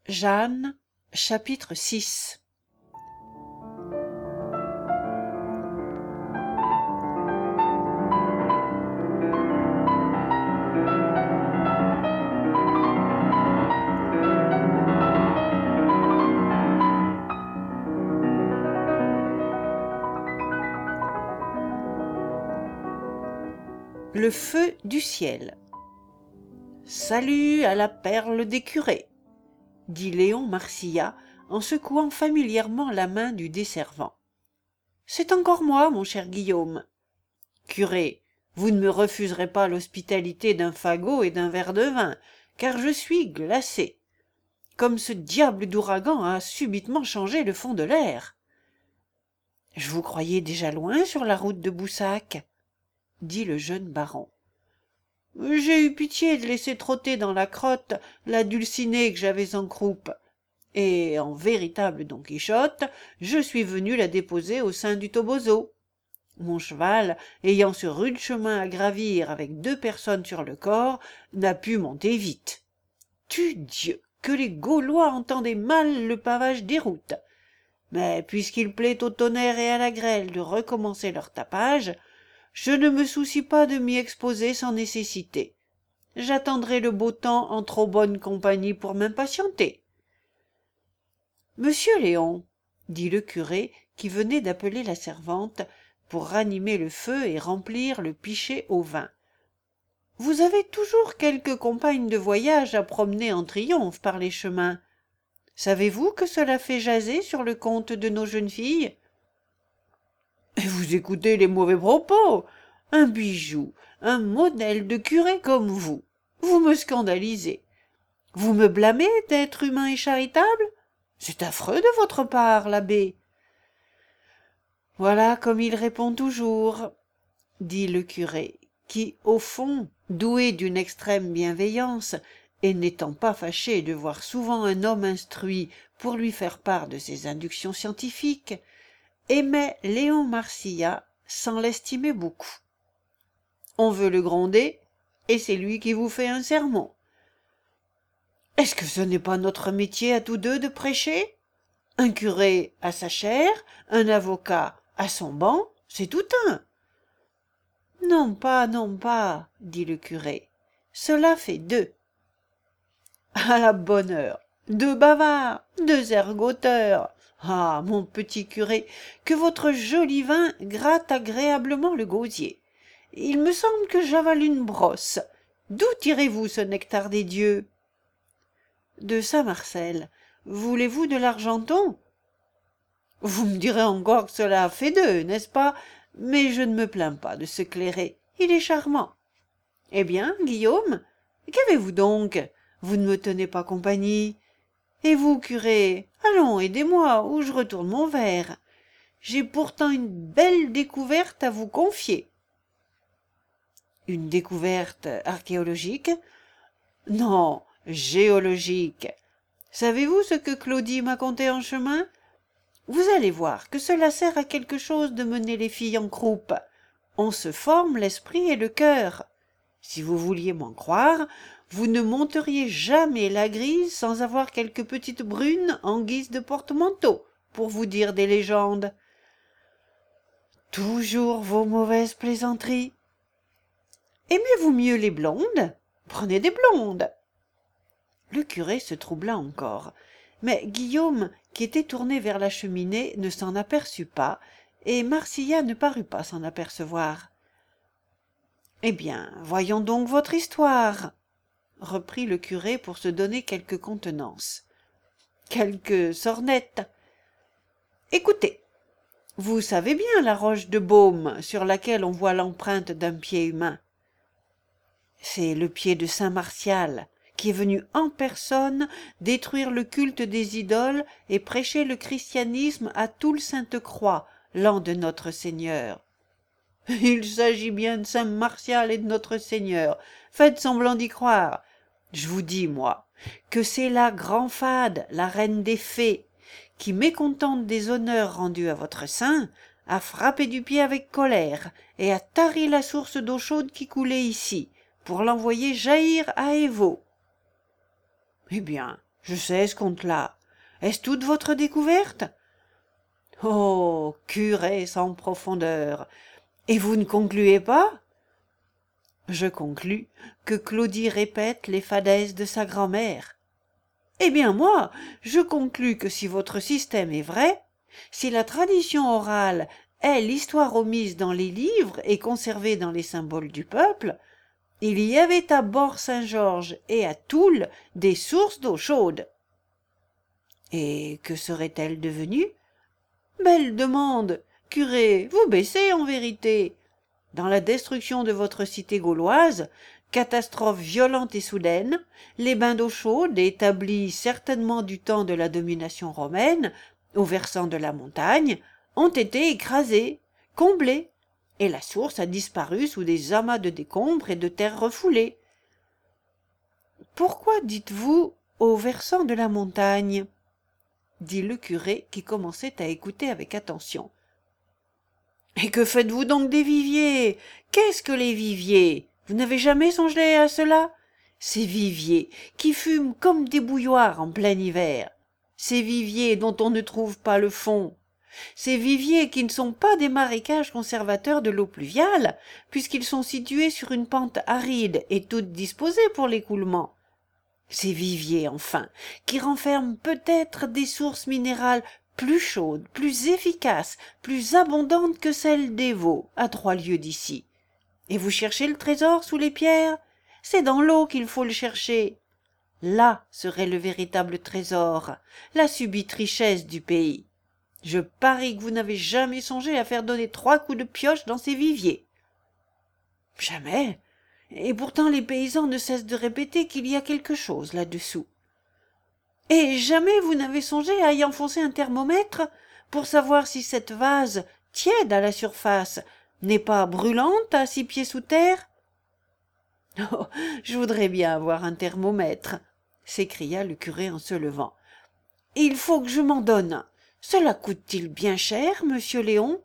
Jeanne, chapitre 6. Le feu du ciel. Salut à la perle des curés, dit Léon Marsilla en secouant familièrement la main du desservant. C'est encore moi, mon cher Guillaume. Curé, vous ne me refuserez pas l'hospitalité d'un fagot et d'un verre de vin, car je suis glacé. Comme ce diable d'ouragan a subitement changé le fond de l'air. Je vous croyais déjà loin sur la route de Boussac, dit le jeune baron. J'ai eu pitié de laisser trotter dans la crotte la dulcinée que j'avais en croupe, et en véritable Don Quichotte, je suis venu la déposer au sein du Toboso. Mon cheval, ayant ce rude chemin à gravir avec 2 personnes sur le corps, n'a pu monter vite. Tudieu, que les Gaulois entendaient mal le pavage des routes. Mais puisqu'il plaît au tonnerre et à la grêle de recommencer leur tapage, je ne me soucie pas de m'y exposer sans nécessité. J'attendrai le beau temps en trop bonne compagnie pour m'impatienter. Monsieur Léon, dit le curé qui venait d'appeler la servante pour ranimer le feu et remplir le pichet au vin. Vous avez toujours quelques compagnes de voyage à promener en triomphe par les chemins. Savez-vous que cela fait jaser sur le compte de nos jeunes filles? Vous écoutez les mauvais propos. Un bijou, un modèle de curé comme vous. Vous me scandalisez. Vous me blâmez d'être humain et charitable? C'est affreux de votre part, l'abbé. Voilà comme il répond toujours, dit le curé, qui, au fond, doué d'une extrême bienveillance, et n'étant pas fâché de voir souvent un homme instruit pour lui faire part de ses inductions scientifiques, aimait Léon Marsilla sans l'estimer beaucoup. On veut le gronder, et c'est lui qui vous fait un sermon. Est-ce que ce n'est pas notre métier à tous deux de prêcher? Un curé à sa chaire, un avocat à son banc, c'est tout un. Non pas, dit le curé. Cela fait 2. À la bonne heure, 2 bavards, 2 ergoteurs. Ah, mon petit curé, que votre joli vin gratte agréablement le gosier. Il me semble que j'avale une brosse. D'où tirez-vous ce nectar des dieux? De Saint-Marcel. Voulez-vous de l'Argenton? Vous me direz encore que cela a fait 2, n'est-ce pas? Mais je ne me plains pas de ce clairet. Il est charmant. Eh bien, Guillaume, qu'avez-vous donc? Vous ne me tenez pas compagnie. Et vous, curé, allons, aidez-moi, ou je retourne mon verre. J'ai pourtant une belle découverte à vous confier. Une découverte archéologique? Non, géologique. Savez-vous ce que Claudie m'a conté en chemin? Vous allez voir que cela sert à quelque chose de mener les filles en croupe. On se forme l'esprit et le cœur. Si vous vouliez m'en croire, vous ne monteriez jamais la grise sans avoir quelques petites brunes en guise de porte-manteau, pour vous dire des légendes. Toujours vos mauvaises plaisanteries. Aimez-vous mieux les blondes? Prenez des blondes. Le curé se troubla encore, mais Guillaume, qui était tourné vers la cheminée, ne s'en aperçut pas, et Marsilla ne parut pas s'en apercevoir. Eh bien, voyons donc votre histoire, reprit le curé pour se donner quelque contenance. Quelques sornettes. Écoutez, vous savez bien la roche de Baume sur laquelle on voit l'empreinte d'un pied humain. C'est le pied de saint Martial, qui est venu en personne détruire le culte des idoles et prêcher le christianisme à Toul Sainte-Croix, l'an de notre Seigneur. Il s'agit bien de saint Martial et de notre Seigneur. Faites semblant d'y croire. Je vous dis, moi, que c'est la Grand'Fade, la reine des fées, qui, mécontente des honneurs rendus à votre saint, a frappé du pied avec colère et a tari la source d'eau chaude qui coulait ici, pour l'envoyer jaillir à Évaux. Eh bien, Je sais ce conte-là. Est-ce toute votre découverte? Oh, curé sans profondeur. Et vous ne concluez pas? Je conclus que Claudie répète les fadaises de sa grand-mère. Eh bien moi, je conclus que si votre système est vrai, si la tradition orale est l'histoire omise dans les livres et conservée dans les symboles du peuple, il y avait à Bort-Saint-Georges et à Toul des sources d'eau chaude. Et que seraient-elles devenues? Belle demande. Curé, vous baissez en vérité. Dans la destruction de votre cité gauloise, catastrophe violente et soudaine, les bains d'eau chaude, établis certainement du temps de la domination romaine, au versant de la montagne, ont été écrasés, comblés, et la source a disparu sous des amas de décombres et de terre refoulée. Pourquoi dites-vous au versant de la montagne? Dit le curé qui commençait à écouter avec attention. Et que faites-vous donc des viviers? Qu'est-ce que les viviers? Vous n'avez jamais songé à cela? Ces viviers qui fument comme des bouilloires en plein hiver. Ces viviers dont on ne trouve pas le fond. Ces viviers qui ne sont pas des marécages conservateurs de l'eau pluviale, puisqu'ils sont situés sur une pente aride et toute disposée pour l'écoulement. Ces viviers, enfin, qui renferment peut-être des sources minérales plus chaudes, plus efficaces, plus abondantes que celles des Vaux, à 3 lieues d'ici. Et vous cherchez le trésor sous les pierres? C'est dans l'eau qu'il faut le chercher. Là serait le véritable trésor, la subite richesse du pays. Je parie que vous n'avez jamais songé à faire donner 3 coups de pioche dans ces viviers. Jamais. Et pourtant les paysans ne cessent de répéter qu'il y a quelque chose là-dessous. Et jamais vous n'avez songé à y enfoncer un thermomètre pour savoir si cette vase, tiède à la surface, n'est pas brûlante à 6 pieds sous terre? Oh, je voudrais bien avoir un thermomètre, s'écria le curé en se levant. Il faut que je m'en donne un. Cela coûte-t-il bien cher, monsieur Léon?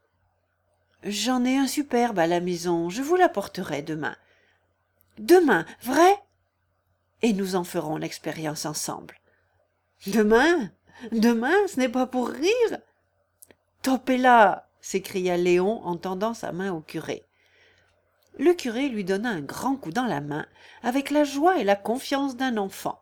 J'en ai un superbe à la maison, je vous l'apporterai demain. Demain, vrai? Et nous en ferons l'expérience ensemble. Demain? Demain, ce n'est pas pour rire? Topez-la! S'écria Léon en tendant sa main au curé. Le curé lui donna un grand coup dans la main, avec la joie et la confiance d'un enfant.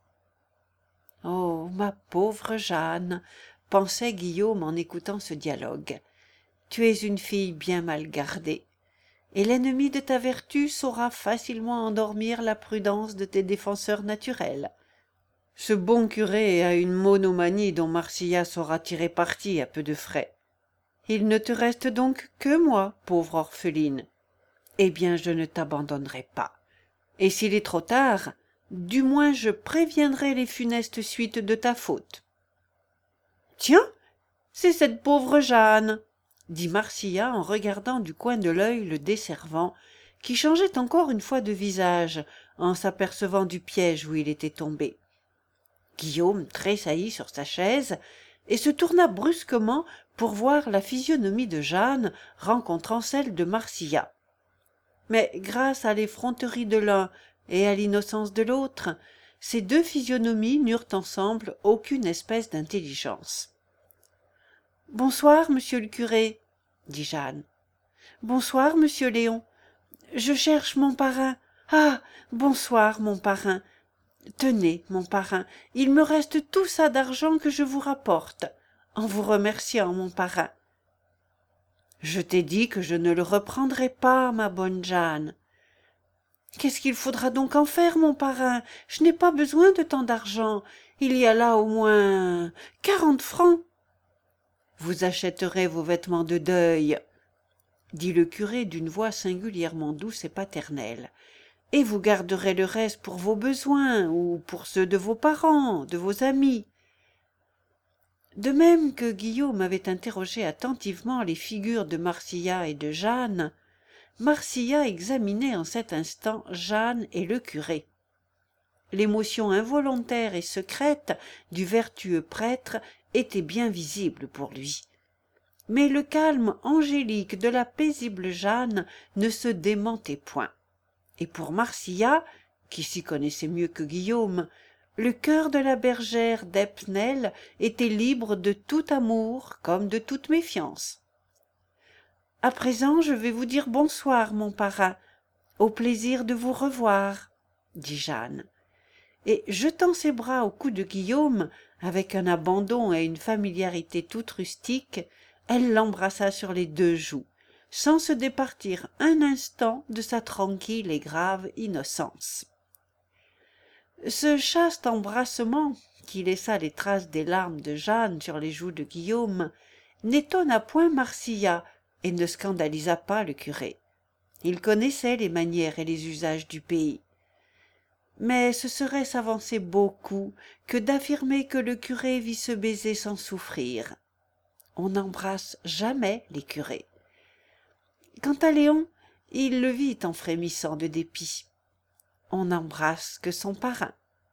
Oh, ma pauvre Jeanne, pensait Guillaume en écoutant ce dialogue, tu es une fille bien mal gardée, et l'ennemi de ta vertu saura facilement endormir la prudence de tes défenseurs naturels. Ce bon curé a une monomanie dont Marsillas saura tirer parti à peu de frais. Il ne te reste donc que moi, pauvre orpheline. Eh bien, je ne t'abandonnerai pas. Et s'il est trop tard, du moins je préviendrai les funestes suites de ta faute. Tiens, c'est cette pauvre Jeanne, dit Marsillas en regardant du coin de l'œil le desservant, qui changeait encore une fois de visage en s'apercevant du piège où il était tombé. Guillaume tressaillit sur sa chaise et se tourna brusquement pour voir la physionomie de Jeanne rencontrant celle de Marsillas. Mais grâce à l'effronterie de l'un et à l'innocence de l'autre, ces deux physionomies n'eurent ensemble aucune espèce d'intelligence. « Bonsoir, monsieur le curé, » dit Jeanne. « Bonsoir, monsieur Léon. Je cherche mon parrain. Ah, bonsoir, mon parrain. Tenez, mon parrain, il me reste tout ça d'argent que je vous rapporte, en vous remerciant, mon parrain. » « Je t'ai dit que je ne le reprendrai pas, ma bonne Jeanne. »« Qu'est-ce qu'il faudra donc en faire, mon parrain? Je n'ai pas besoin de tant d'argent. Il y a là au moins 40 francs. »« Vous achèterez vos vêtements de deuil, » dit le curé d'une voix singulièrement douce et paternelle, « et vous garderez le reste pour vos besoins ou pour ceux de vos parents, de vos amis. » De même que Guillaume avait interrogé attentivement les figures de Marsillas et de Jeanne, Marsillas examinait en cet instant Jeanne et le curé. L'émotion involontaire et secrète du vertueux prêtre était bien visible pour lui. Mais le calme angélique de la paisible Jeanne ne se démentait point. Et pour Marsillas, qui s'y connaissait mieux que Guillaume, Le cœur de la bergère d'Epnel était libre de tout amour comme de toute méfiance. « À présent, je vais vous dire bonsoir, mon parrain. Au plaisir de vous revoir, » dit Jeanne. Et jetant ses bras au cou de Guillaume, avec un abandon et une familiarité toute rustique, elle l'embrassa sur les 2 joues, sans se départir un instant de sa tranquille et grave innocence. Ce chaste embrassement, qui laissa les traces des larmes de Jeanne sur les joues de Guillaume, n'étonna point Marsillat et ne scandalisa pas le curé. Il connaissait les manières et les usages du pays. Mais ce serait s'avancer beaucoup que d'affirmer que le curé vit ce baiser sans souffrir. On n'embrasse jamais les curés. Quant à Léon, il le vit en frémissant de dépit. On n'embrasse que son parrain.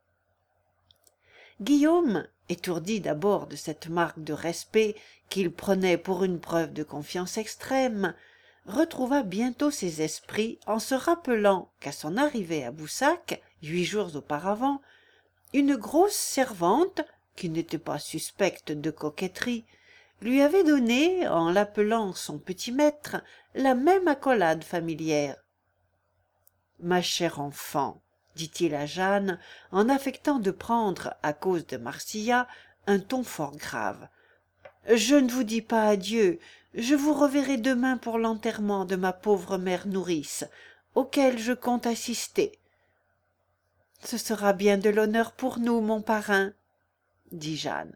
Guillaume, étourdi d'abord de cette marque de respect qu'il prenait pour une preuve de confiance extrême, retrouva bientôt ses esprits en se rappelant qu'à son arrivée à Boussac, 8 jours auparavant, une grosse servante, qui n'était pas suspecte de coquetterie, lui avait donné, en l'appelant son petit maître, la même accolade familière. « Ma chère enfant, » dit-il à Jeanne, en affectant de prendre, à cause de Marsillat, un ton fort grave. « Je ne vous dis pas adieu, je vous reverrai demain pour l'enterrement de ma pauvre mère nourrice, auquel je compte assister. »« Ce sera bien de l'honneur pour nous, mon parrain, » dit Jeanne.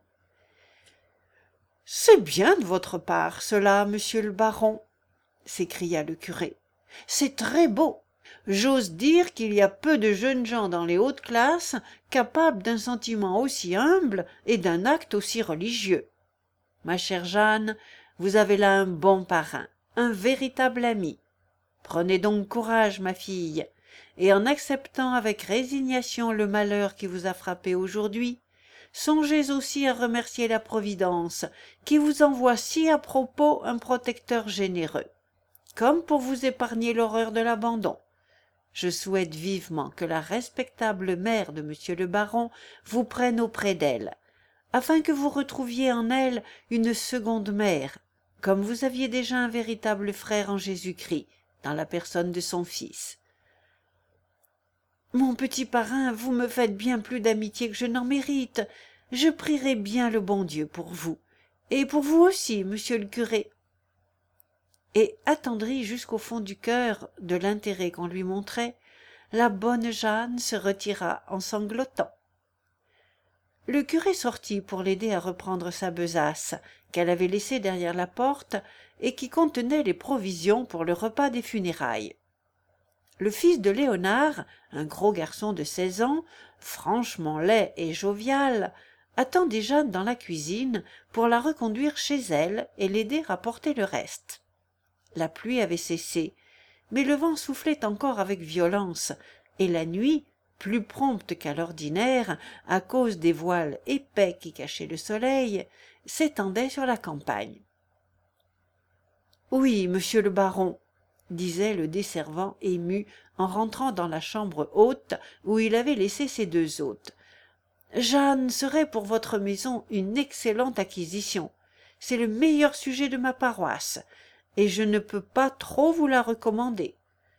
« C'est bien de votre part, cela, monsieur le baron, » s'écria le curé. « C'est très beau. J'ose dire qu'il y a peu de jeunes gens dans les hautes classes capables d'un sentiment aussi humble et d'un acte aussi religieux. Ma chère Jeanne, vous avez là un bon parrain, un véritable ami. Prenez donc courage, ma fille, et en acceptant avec résignation le malheur qui vous a frappé aujourd'hui, songez aussi à remercier la Providence qui vous envoie si à propos un protecteur généreux, comme pour vous épargner l'horreur de l'abandon. Je souhaite vivement que la respectable mère de monsieur le baron vous prenne auprès d'elle, afin que vous retrouviez en elle une seconde mère, comme vous aviez déjà un véritable frère en Jésus-Christ, dans la personne de son fils. Mon petit parrain, vous me faites bien plus d'amitié que je n'en mérite. Je prierai bien le bon Dieu pour vous, et pour vous aussi, monsieur le curé. » Et attendrie jusqu'au fond du cœur de l'intérêt qu'on lui montrait, la bonne Jeanne se retira en sanglotant. Le curé sortit pour l'aider à reprendre sa besace, qu'elle avait laissée derrière la porte et qui contenait les provisions pour le repas des funérailles. Le fils de Léonard, un gros garçon de 16 ans, franchement laid et jovial, attendait Jeanne dans la cuisine pour la reconduire chez elle et l'aider à porter le reste. La pluie avait cessé, mais le vent soufflait encore avec violence, et la nuit, plus prompte qu'à l'ordinaire, à cause des voiles épais qui cachaient le soleil, s'étendait sur la campagne. « Oui, monsieur le baron, » disait le desservant ému en rentrant dans la chambre haute où il avait laissé ses 2 hôtes. « Jeanne serait pour votre maison une excellente acquisition. C'est le meilleur sujet de ma paroisse, et je ne peux pas trop vous la recommander. »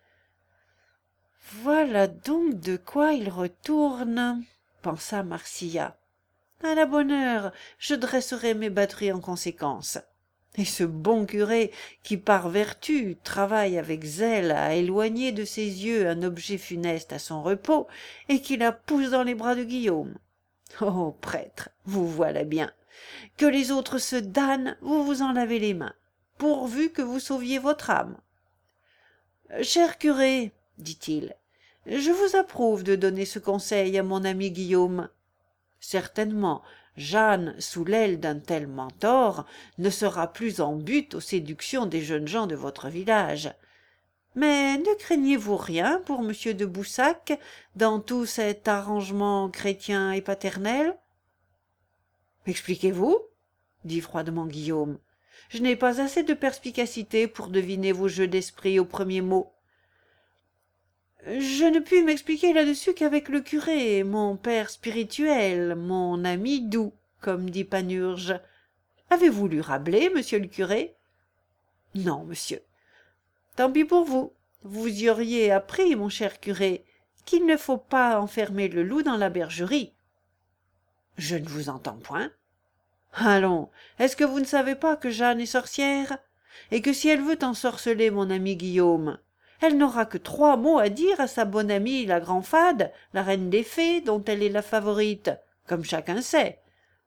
Voilà donc de quoi il retourne, pensa Marsillat. À la bonne heure, je dresserai mes batteries en conséquence. Et ce bon curé qui, par vertu, travaille avec zèle à éloigner de ses yeux un objet funeste à son repos, et qui la pousse dans les bras de Guillaume. Oh, prêtre, vous voilà bien. Que les autres se damnent, vous vous en lavez les mains, pourvu que vous sauviez votre âme. « Cher curé, » dit-il, « je vous approuve de donner ce conseil à mon ami Guillaume. Certainement, Jeanne, sous l'aile d'un tel mentor, ne sera plus en butte aux séductions des jeunes gens de votre village. Mais ne craignez-vous rien pour monsieur de Boussac dans tout cet arrangement chrétien et paternel ? » « Expliquez-vous, » dit froidement Guillaume. « Je n'ai pas assez de perspicacité pour deviner vos jeux d'esprit au premier mot. » Je ne puis m'expliquer là-dessus qu'avec le curé, mon père spirituel, mon ami doux, comme dit Panurge. Avez-vous lu Rabelais, monsieur le curé? Non, monsieur. Tant pis pour vous. Vous y auriez appris, mon cher curé, qu'il ne faut pas enfermer le loup dans la bergerie. Je ne vous entends point. Allons, est-ce que vous ne savez pas que Jeanne est sorcière, et que si elle veut ensorceler mon ami Guillaume, elle n'aura que 3 mots à dire à sa bonne amie la Grand'Fade, la reine des fées, dont elle est la favorite, comme chacun sait.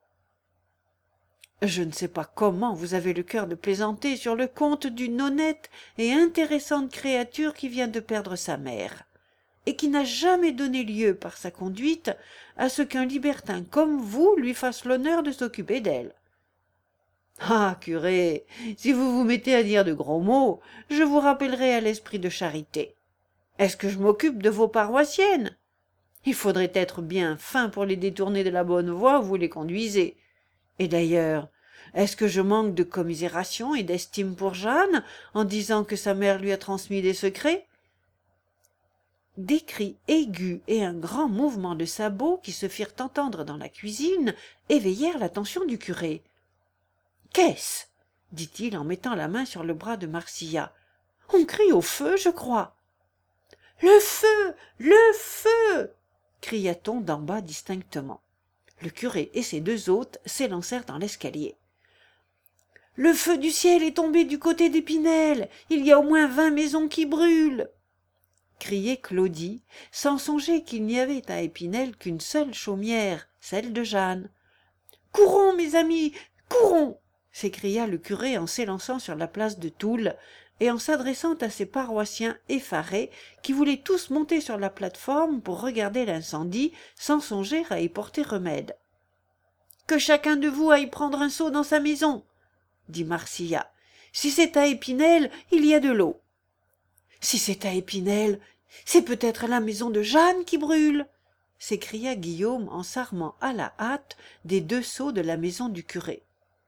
Je ne sais pas comment vous avez le cœur de plaisanter sur le compte d'une honnête et intéressante créature qui vient de perdre sa mère, et qui n'a jamais donné lieu par sa conduite à ce qu'un libertin comme vous lui fasse l'honneur de s'occuper d'elle. Ah, curé, si vous vous mettez à dire de gros mots, je vous rappellerai à l'esprit de charité. Est-ce que je m'occupe de vos paroissiennes? Il faudrait être bien fin pour les détourner de la bonne voie où vous les conduisez. Et d'ailleurs, est-ce que je manque de commisération et d'estime pour Jeanne en disant que sa mère lui a transmis des secrets? Des cris aigus et un grand mouvement de sabots qui se firent entendre dans la cuisine éveillèrent l'attention du curé. « Qu'est-ce » dit-il en mettant la main sur le bras de Marsilla. « On crie au feu, je crois. »« Le feu! Le feu !» cria-t-on d'en bas distinctement. Le curé et ses 2 hôtes s'élancèrent dans l'escalier. « Le feu du ciel est tombé du côté d'Épinel. Il y a au moins 20 maisons qui brûlent !» criait Claudie, sans songer qu'il n'y avait à Épinel qu'une seule chaumière, celle de Jeanne. « Courons, mes amis, courons !» s'écria le curé en s'élançant sur la place de Toul et en s'adressant à ses paroissiens effarés qui voulaient tous monter sur la plate-forme pour regarder l'incendie sans songer à y porter remède. « Que chacun de vous aille prendre un seau dans sa maison, » dit Marsilla. « Si c'est à Épinel, il y a de l'eau. »« Si c'est à Épinel, c'est peut-être la maison de Jeanne qui brûle !» s'écria Guillaume en s'armant à la hâte des 2 seaux de la maison du curé.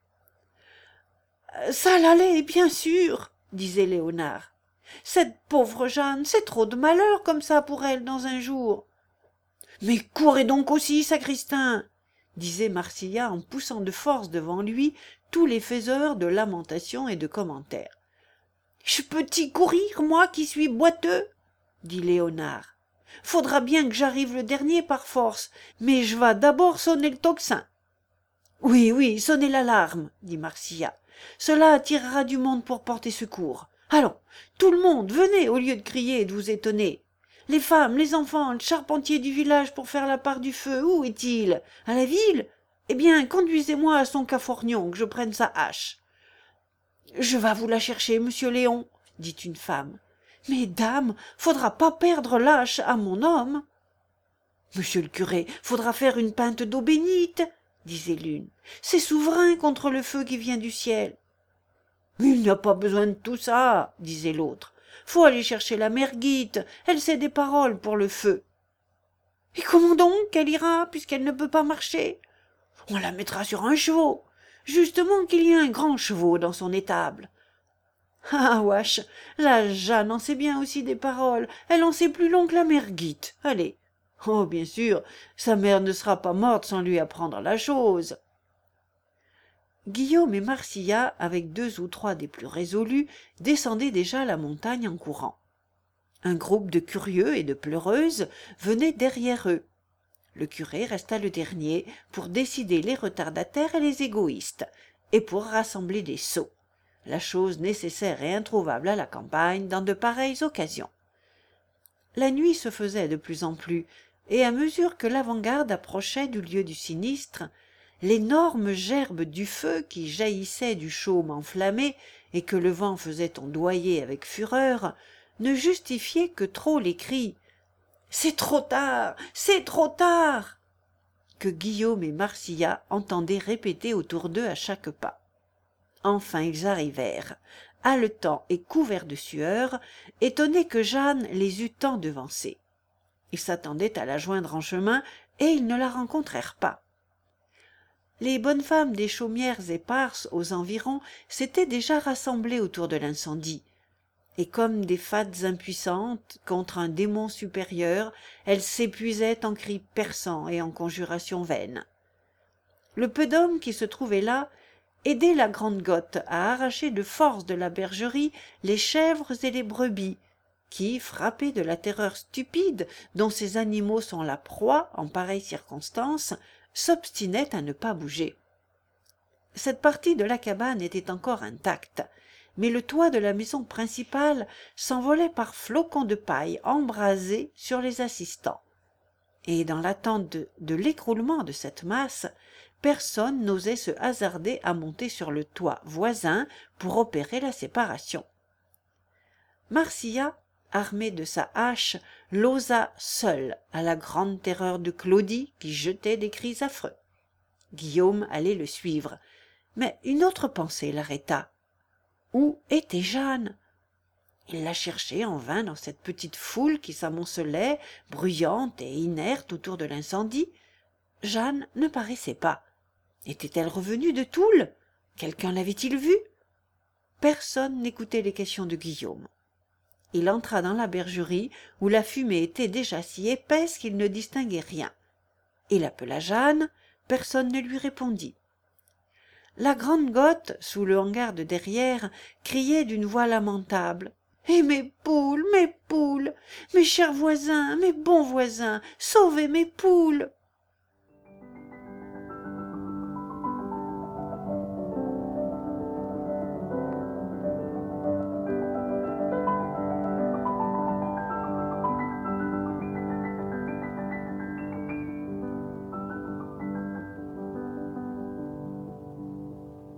« Ça l'allait, bien sûr, » disait Léonard. « Cette pauvre Jeanne, c'est trop de malheur comme ça pour elle dans un jour. »« Mais courez donc aussi, sacristain !» disait Marsilla en poussant de force devant lui tous les faiseurs de lamentations et de commentaires. « Je peux t'y courir, moi qui suis boiteux ?» dit Léonard. « Faudra bien que j'arrive le dernier par force, mais je vas d'abord sonner le tocsin. »« Oui, oui, sonnez l'alarme, » dit Marsilla. « Cela attirera du monde pour porter secours. Allons, tout le monde, venez, au lieu de crier et de vous étonner. Les femmes, les enfants, le charpentier du village pour faire la part du feu, où est-il? À la ville? Eh bien, conduisez-moi à son caforgnon, que je prenne sa hache. »« Je vas vous la chercher, monsieur Léon, » dit une femme. « Mais, dame, faudra pas perdre l'hache à mon homme. »« Monsieur le curé, faudra faire une pinte d'eau bénite, » disait l'une. « C'est souverain contre le feu qui vient du ciel. »« Il n'y a pas besoin de tout ça, » disait l'autre. « Faut aller chercher la mère Guite, elle sait des paroles pour le feu. »« Et comment donc elle ira, puisqu'elle ne peut pas marcher? »« On la mettra sur un chevau, justement qu'il y a un grand chevau dans son étable. »« Ah, ouache, la Jeanne en sait bien aussi des paroles, elle en sait plus long que la mère Guite. Allez. Oh, bien sûr, sa mère ne sera pas morte sans lui apprendre la chose. » Guillaume et Marsilla, avec 2 ou 3 des plus résolus, descendaient déjà la montagne en courant. Un groupe de curieux et de pleureuses venait derrière eux. Le curé resta le dernier pour décider les retardataires et les égoïstes, et pour rassembler des sots, la chose nécessaire et introuvable à la campagne dans de pareilles occasions. La nuit se faisait de plus en plus, et à mesure que l'avant-garde approchait du lieu du sinistre, l'énorme gerbe du feu qui jaillissait du chaume enflammé et que le vent faisait ondoyer avec fureur ne justifiait que trop les cris « C'est trop tard, c'est trop tard !» que Guillaume et Marsilla entendaient répéter autour d'eux à chaque pas. Enfin ils arrivèrent, haletants et couverts de sueur, étonnés que Jeanne les eût tant devancés. Ils s'attendaient à la joindre en chemin, et ils ne la rencontrèrent pas. Les bonnes femmes des chaumières éparses aux environs s'étaient déjà rassemblées autour de l'incendie, et comme des fades impuissantes contre un démon supérieur, elles s'épuisaient en cris perçants et en conjurations vaines. Le peu d'hommes qui se trouvaient là aidaient la grande-Gotte à arracher de force de la bergerie les chèvres et les brebis, qui, frappés de la terreur stupide dont ces animaux sont la proie en pareille circonstance, s'obstinaient à ne pas bouger. Cette partie de la cabane était encore intacte, mais le toit de la maison principale s'envolait par flocons de paille embrasés sur les assistants. Et dans l'attente de l'écroulement de cette masse, personne n'osait se hasarder à monter sur le toit voisin pour opérer la séparation. Marsilla, armé de sa hache, l'osa seul, à la grande terreur de Claudie qui jetait des cris affreux. Guillaume allait le suivre, mais une autre pensée l'arrêta. Où était Jeanne? Il la cherchait en vain dans cette petite foule qui s'amoncelait, bruyante et inerte autour de l'incendie. Jeanne ne paraissait pas. Était-elle revenue de Toul? Quelqu'un l'avait-il vue? Personne n'écoutait les questions de Guillaume. Il entra dans la bergerie où la fumée était déjà si épaisse qu'il ne distinguait rien. Il appela Jeanne, personne ne lui répondit. La grande-Gotte, sous le hangar de derrière, criait d'une voix lamentable. « Et mes poules, mes chers voisins, mes bons voisins, sauvez mes poules !»